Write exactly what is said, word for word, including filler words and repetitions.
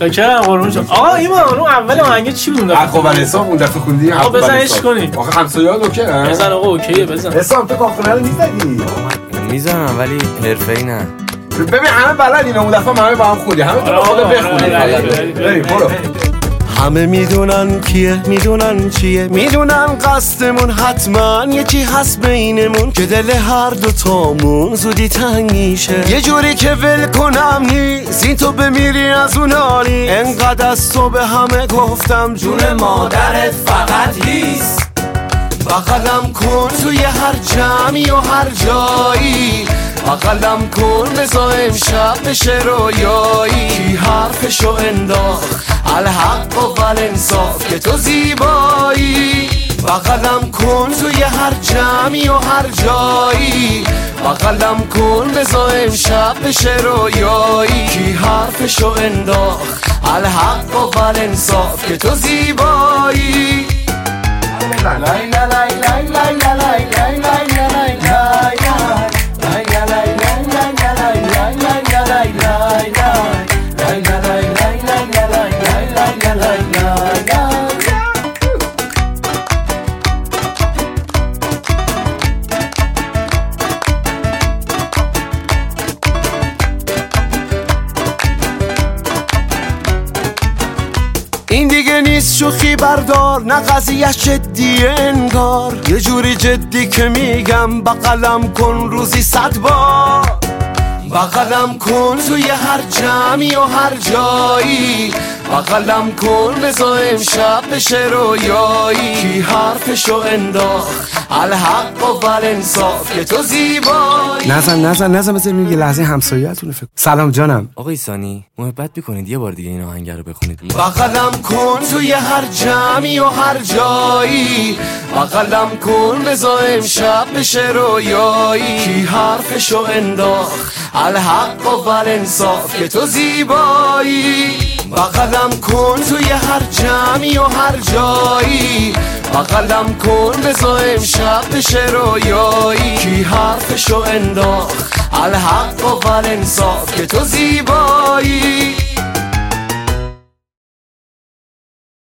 چکرم قربون شما. آقا ایمان اون اول آهنگ چی بود؟ عقب الحساب اون دفعه خوندی. آقا بزن عشق کنیم. آخه همسایه‌ها اوکیه. بزن آقا اوکیه بزن. حسام تو کاخونه رو میزدی؟ میزنم ولی حرفه‌ای نه. ببین همه بلدین اون دفعه همه با هم خوندی. همه تو خود بخونید. بریم برو. همه میدونن کیه میدونن چیه میدونن قصدمون حتما یکی هست بینمون که دل هر دو تامون زودی تنگ میشه یه جوری که ول کنم نیست این تو بمیری از اون حالی انقدر از تو به همه گفتم جون مادرت فقط هیست بغلم کن توی هر جمعی و هر جایی بغلم کن بزا امشب بشه رویایی کی حرفشو انداخت الحق و والانصاف که تو زیبایی بغلم کن توی هر جمعی و هر جایی بغلم کن بزا امشب بشه رویایی کی حرفشو انداخت الحق و والانصاف که تو زیبایی لای لای لای لای لای لای لای لای لای این دیگه نیست شوخی بردار نه قضیه جدیه انگار یه جوری جدی که میگم بغلم کن روزی صد بار بغلم کن توی هر جمعی و هر جایی بغلم کن بزا امشب بشه رویایی کی حرفشو انداخت الحق و والانصاف که تو زیبایی نزن نزن نزن بذاریم یه لحظه همسایه‌تونه فکر. سلام جانم آقای سانی محبت میکنید یه بار دیگه این آهنگ رو بخونید بغلم کن توی هر جمعی و هر جایی بغلم کن بزا امشب بشه رویایی کی حرفشو انداخت الحق و والانصاف که تو زیبایی بغلم کن توی هر جمعی و هر جایی بغلم کن بزا امشب بشه رویایی کی حرفشو انداخت الحق و والانصاف که تو زیبایی